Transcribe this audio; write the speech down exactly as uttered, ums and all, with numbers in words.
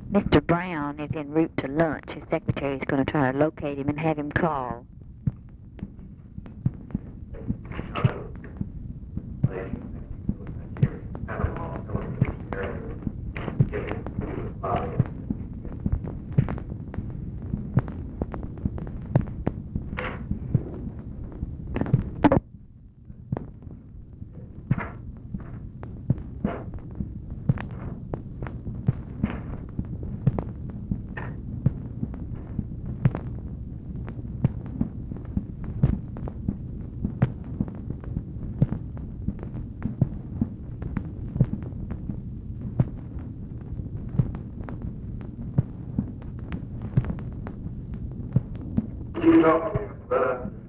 Mister Brown is en route to lunch. His secretary is going to try to locate him and have him call. You know, but